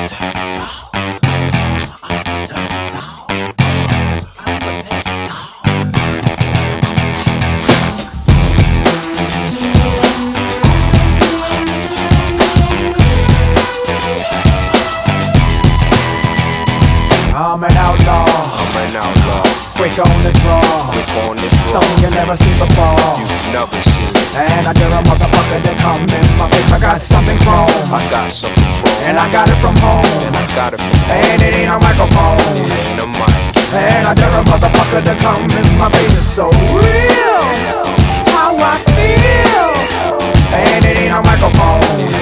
I'm an outlaw, quick on the draw, something you never seen before. You've never seen. And I dare a motherfucker that come in my face. I got something chrome, and I got it from home, and it ain't a microphone, and I dare a motherfucker to come in my face. It's so real, how I feel, and it ain't a microphone,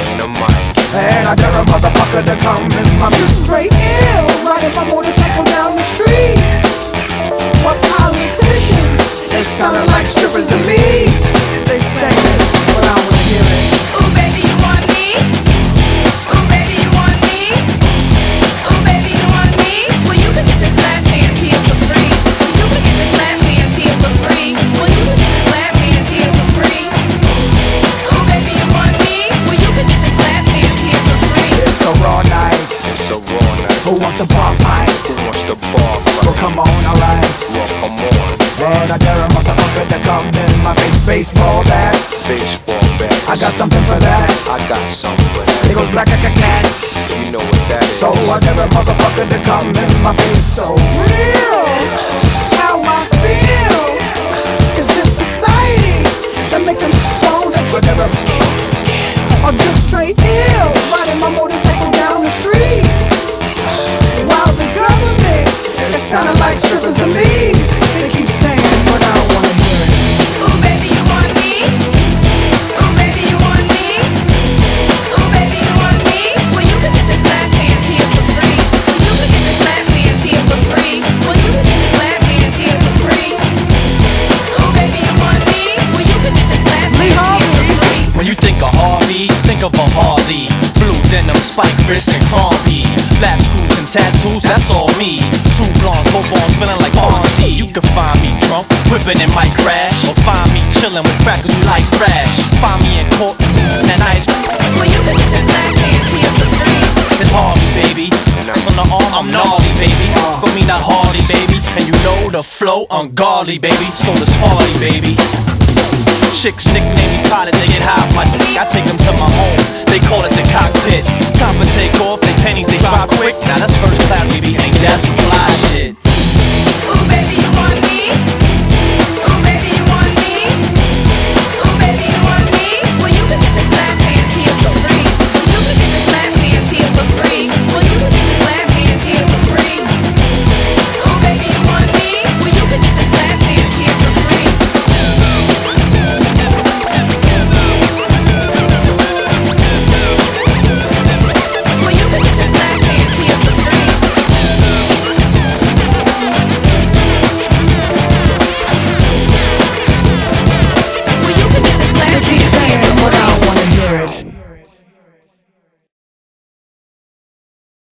and I dare a motherfucker to come in my face. Straight ill, riding my motorcycle down the streets. What politicians? They sounding like strippers to me. They say it, but I wanna hear it. Ooh, baby, you want me? Ooh, baby, you want me? Ooh, baby, you want me? Well, you can get this lap dance here for free. You can get this lap dance here for free. Well, you can get this lap dance here for free. Ooh, baby, you want me? Well, you can get this lap dance here for free. It's a raw night. Who wants to bar fight? Well, come on, alright. And I dare a motherfucker to come in my face. Baseball bats. I got something for that. It goes black like a cat. You know what that is. So I dare a motherfucker to come in my face. So real, how I feel. Is this society that makes them wanna whatever? I'm just straight ill, riding my motorcycle down the streets. While the government is sounding like strippers to me. They keep saying it, but I don't wanna hear it. Ooh, baby, you want me? Ooh, baby, you want me? Ooh, baby, you want me? Well, you can get this lap dance here for free. You can get this lap dance here for free. Well, you can get this lap dance here for free. Ooh, baby, you want me? Well, you can get this lap dance here for free. When you think of Harvey, think of a Harley. Blue denim, spike wrist, and crumpy. Lap screws and tattoos, that's all me. Two blondes, both arms feeling like Fonzie. You can find me drunk, whipping and might crash, or find me chilling with crackers who like crash. Find me in court and ice. Well, you can get this lap dance here for free. It's Harvey, baby. That's on the arm, I'm gnarly, baby. For me, not Hardy, baby. And you know the flow, ungodly, baby. So let's party, baby. Chicks nickname me pilot, they get high off my dick. I take them to my home, they call it the cockpit. Time to take off, they pennies, they drop quick. Now that's